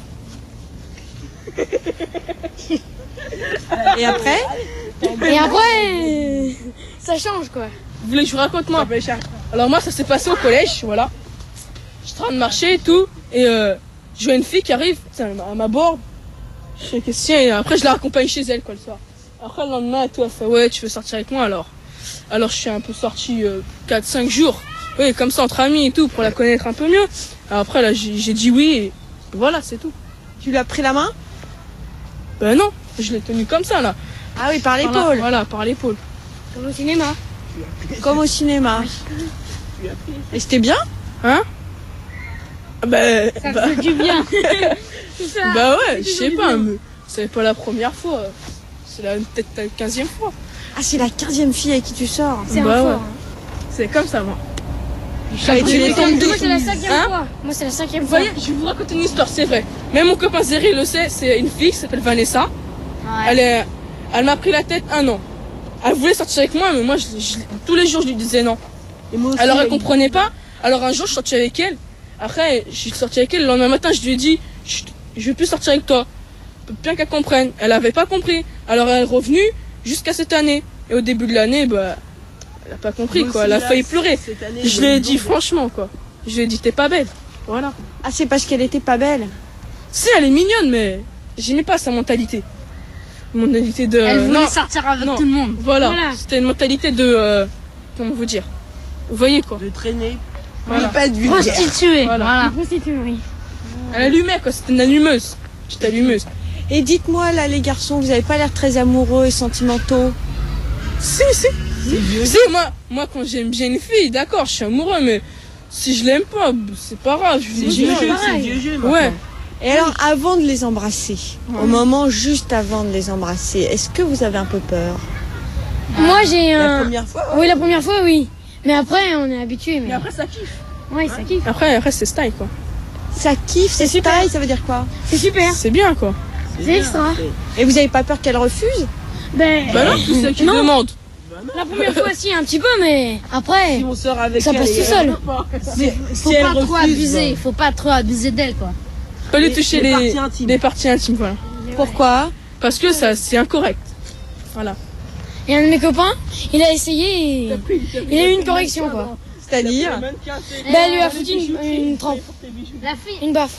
S8: Et après?
S6: Et après, ça change, quoi.
S7: Vous voulez que je vous raconte, moi? Alors moi, ça s'est passé au collège, voilà. Je suis en train de marcher et tout, et je vois une fille qui arrive, à ma bord. Je fais question, et après je la raccompagne chez elle, quoi, le soir. Après, le lendemain, et tout, elle fait, ouais, tu veux sortir avec moi, alors je suis un peu sorti 4-5 jours. Oui, comme ça, entre amis et tout, pour la connaître un peu mieux. Alors après, là, j'ai dit oui, et voilà, c'est tout.
S8: Tu lui as pris la main?
S7: Ben non, je l'ai tenue comme ça, là.
S8: Ah oui, par l'épaule.
S7: Voilà, par l'épaule.
S6: Comme au cinéma.
S8: Comme au cinéma. Et c'était bien?
S7: Hein? Ben...
S6: Ça fait du bien.
S7: Bah ouais, je sais pas, mais c'est pas la première fois. C'est peut-être la 15e fois.
S8: Ah, c'est la 15e fille avec qui tu sors?
S6: C'est
S7: bah
S6: un
S7: ouais.
S6: fois.
S7: C'est comme ça, moi.
S6: Moi, c'est la 5e fois. Moi, c'est la 5e fois.
S7: Vous voyez, je vais vous raconter une histoire, c'est vrai. Même mon copain Zéry le sait, c'est une fille qui s'appelle Vanessa. Ouais. Elle m'a pris la tête 1 an. Elle voulait sortir avec moi, mais moi, tous les jours, je lui disais non.
S8: Et moi aussi,
S7: alors, elle comprenait pas. Alors, un jour, je suis sorti avec elle. Après, je suis sorti avec elle. Le lendemain matin, je lui ai dit, je veux plus sortir avec toi. Bien qu'elle comprenne. Elle avait pas compris. Alors, elle est revenue jusqu'à cette année. Et au début de l'année, bah, elle a pas compris, quoi. Elle a failli pleurer. Je lui ai dit, franchement, quoi. Je lui ai dit, t'es pas belle. Voilà.
S8: Ah, c'est parce qu'elle était pas belle?
S7: Si, elle est mignonne, mais j'aimais pas sa mentalité. Mentalité de...
S6: Elle voulait sortir avec tout le monde.
S7: Voilà. C'était une mentalité de... comment vous dire? Vous voyez, quoi.
S2: De traîner.
S7: Voilà.
S2: Pas de vulgaire.
S6: Prostituée.
S7: Voilà.
S6: Prostituée, oui.
S7: Elle allumait, quoi. C'était une allumeuse. Petite allumeuse.
S8: Et dites-moi, là, les garçons, vous avez pas l'air très amoureux et sentimentaux?
S7: Si. Si, moi, quand j'aime bien une fille, d'accord, je suis amoureux, mais si je l'aime pas, c'est pas grave.
S2: C'est vieux jeu,
S7: ouais.
S8: Et alors, avant de les embrasser, au moment juste avant de les embrasser, est-ce que vous avez un peu peur?
S6: Moi, j'ai
S2: La première fois?
S6: Oui, la première fois, oui. Mais après, on est habitué.
S7: Mais après, ça kiffe.
S6: Oui, ça kiffe.
S7: Après, c'est style, quoi.
S8: Ça kiffe, c'est style, ça veut dire quoi?
S6: C'est super.
S7: C'est bien, quoi.
S6: C'est extra.
S8: Et vous avez pas peur qu'elle refuse?
S6: Ben
S7: non, c'est ça qui demande.
S6: La première fois, si, un petit peu, mais après,
S2: Si on sort avec
S6: ça
S2: elle
S6: passe
S2: et
S6: tout seul.
S2: Si elle refuse,
S6: Faut pas trop abuser d'elle, quoi.
S7: Pas lui toucher les parties intimes, voilà.
S8: Pourquoi?
S7: Parce que ça, c'est incorrect. Voilà.
S6: Et un de mes copains, il a essayé et il a eu une correction, quoi.
S8: C'est-à-dire?
S6: Ben, elle lui a foutu une trempe. La fille. Une baffe.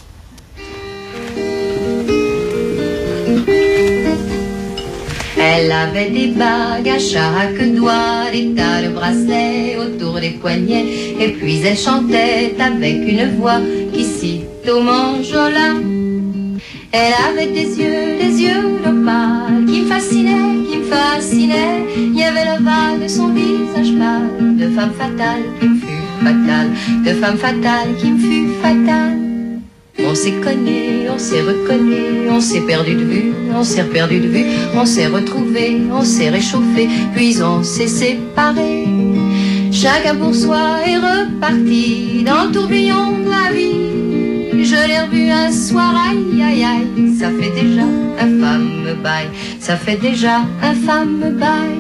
S9: Elle avait des bagues à chaque doigt, des tas de bracelets autour des poignets, et puis elle chantait avec une voix qui sitôt m'enjola. Elle avait des yeux d'opale qui me fascinaient. Il y avait l'ovale de son visage pâle, de femme fatale qui me fut fatale, de femme fatale qui me fut fatale. On s'est cogné, on s'est reconnu, on s'est perdu de vue, on s'est reperdu de vue, on s'est retrouvé, on s'est réchauffé, puis on s'est séparés. Chacun pour soi est reparti dans le tourbillon de la vie. Je l'ai revu un soir, aïe aïe aïe, ça fait déjà un fameux bail, ça fait déjà un fameux bail.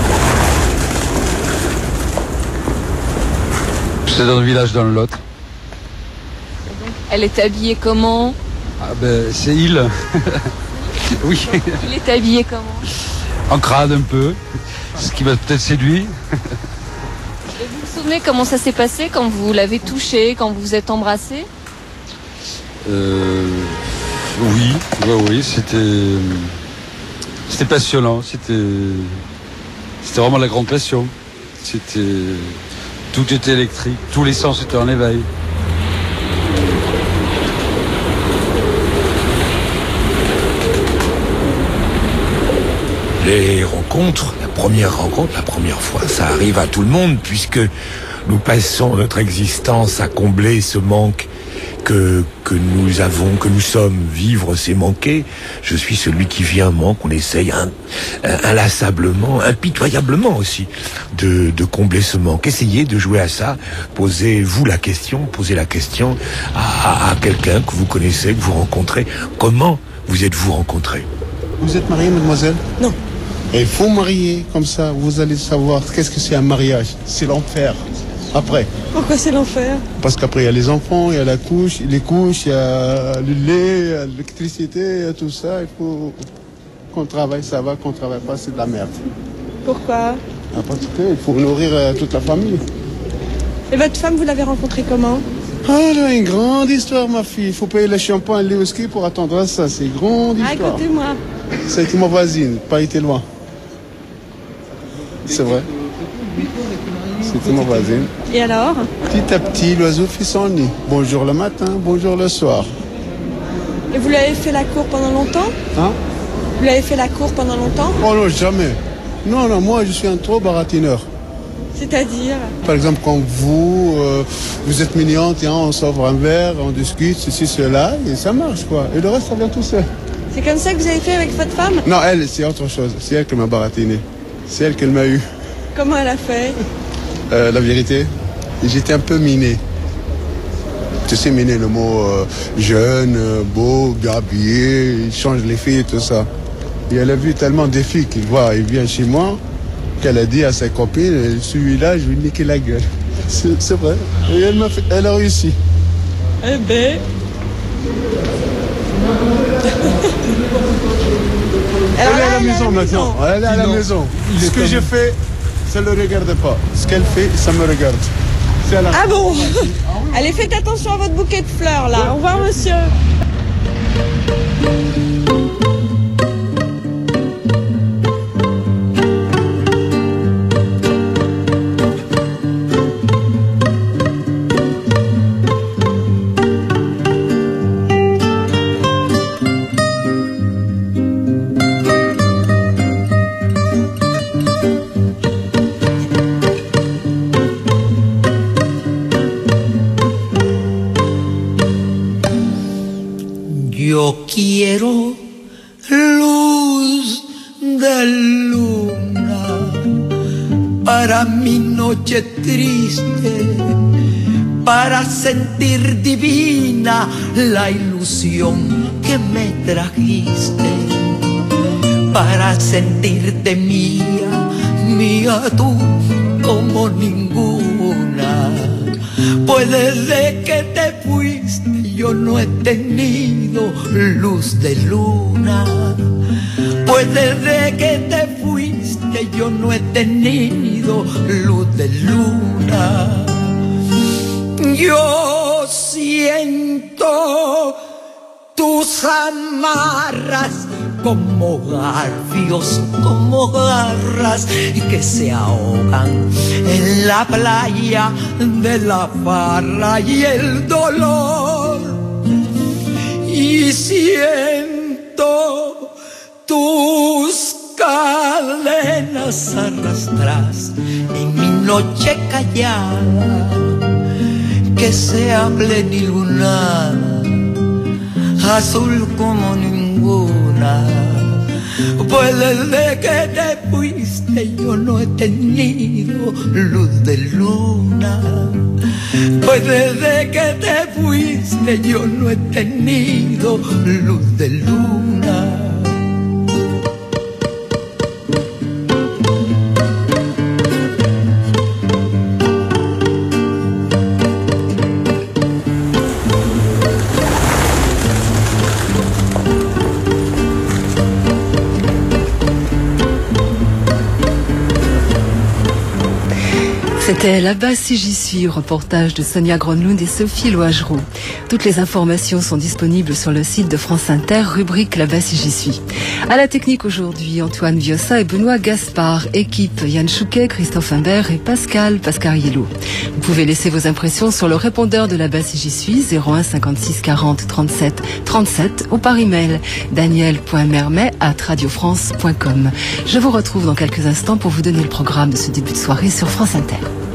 S22: C'est dans le village dans le Lot.
S10: Elle est habillée comment?
S22: Ah ben, c'est il. Oui.
S10: Il est habillé comment?
S22: En crade un peu, ce qui m'a peut-être séduit.
S10: Et vous vous souvenez comment ça s'est passé quand vous l'avez touché, quand vous vous êtes embrassés?
S22: Oui, c'était passionnant, c'était vraiment la grande passion. Tout était électrique, tous les sens étaient en éveil.
S11: Les rencontres, la première fois, ça arrive à tout le monde, puisque nous passons notre existence à combler ce manque que nous avons, que nous sommes. Vivre, c'est manquer. Je suis celui qui vit un manque. On essaye inlassablement, impitoyablement aussi, de combler ce manque. Essayez de jouer à ça. Posez la question à quelqu'un que vous connaissez, que vous rencontrez. Comment vous êtes-vous rencontrés?
S4: Vous êtes mariée, mademoiselle?
S8: Non.
S4: Il faut marier, comme ça, vous allez savoir qu'est-ce que c'est un mariage. C'est l'enfer. Après.
S8: Pourquoi c'est l'enfer?
S4: Parce qu'après, il y a les enfants, il y a les couches, il y a le lait, il y a l'électricité, il y a tout ça. Il faut qu'on travaille, ça va, qu'on travaille pas, c'est de la merde.
S8: Pourquoi?
S4: Parce qu'il faut nourrir toute la famille.
S8: Et votre femme, vous l'avez rencontrée comment?
S4: Ah, là, une grande histoire, ma fille. Il faut payer le champagne, le whisky pour attendre ça. C'est une grande histoire.
S8: Racontez-moi.
S4: C'était ma voisine, pas été loin. C'est vrai. C'était ma voisine.
S8: Et alors?
S4: Petit à petit, l'oiseau fait son nid. Bonjour le matin, bonjour le soir.
S8: Et vous l'avez fait la cour pendant longtemps?
S4: Hein?
S8: Vous l'avez fait la cour pendant longtemps?
S4: Oh non, jamais. Non, moi, je suis un trop baratineur.
S8: C'est-à-dire?
S4: Par exemple, quand vous êtes mignonne, on s'ouvre un verre, on discute, ceci, cela, et ça marche, quoi. Et le reste, ça vient tout seul.
S8: C'est comme ça que vous avez fait avec votre femme?
S4: Non, elle, c'est autre chose. C'est elle qui m'a baratiné. C'est elle qui m'a eu.
S8: Comment elle a fait?
S4: La vérité, j'étais un peu tu sais, miné, le mot jeune, beau, habillé, il change les filles et tout ça. Et elle a vu tellement des filles qu'il vient chez moi, qu'elle a dit à sa copine, celui-là, je vais lui niquer la gueule. C'est vrai. Et elle a réussi.
S8: Eh ben...
S4: Elle est à la maison maintenant. Elle est à la maison. Ce que je fais, ça ne le regarde pas. Ce qu'elle fait, ça me regarde.
S8: Ah bon? Allez, faites attention à votre bouquet de fleurs, là. Au revoir, monsieur.
S12: Yo quiero luz de luna para mi noche triste, para sentir divina la ilusión que me trajiste, para sentirte mía, mía tú como ninguna. Pues desde que te fuiste yo no he tenido luz de luna. Pues desde que te fuiste yo no he tenido luz de luna. Yo siento tus amarras como garfios, como garras que se ahogan en la playa de la farra y el dolor. Y siento tus cadenas arrastras en mi noche callada, que sea plenilunada, azul como ninguna. Pues desde que te fuiste yo no he tenido luz de luna. Pues desde que te fuiste yo no he tenido luz de luna.
S13: C'était Là-bas si j'y suis, reportage de Sonia Gronlund et Sophie Loigereau. Toutes les informations sont disponibles sur le site de France Inter, rubrique Là-bas si j'y suis. À la technique aujourd'hui, Antoine Viossa et Benoît Gaspard. Équipe Yann Chouquet, Christophe Imbert et Pascal Pascariello. Vous pouvez laisser vos impressions sur le répondeur de Là-bas si j'y suis, 01 56 40 37 37 ou par email daniel.mermet@radiofrance.com. Je vous retrouve dans quelques instants pour vous donner le programme de ce début de soirée sur France Inter.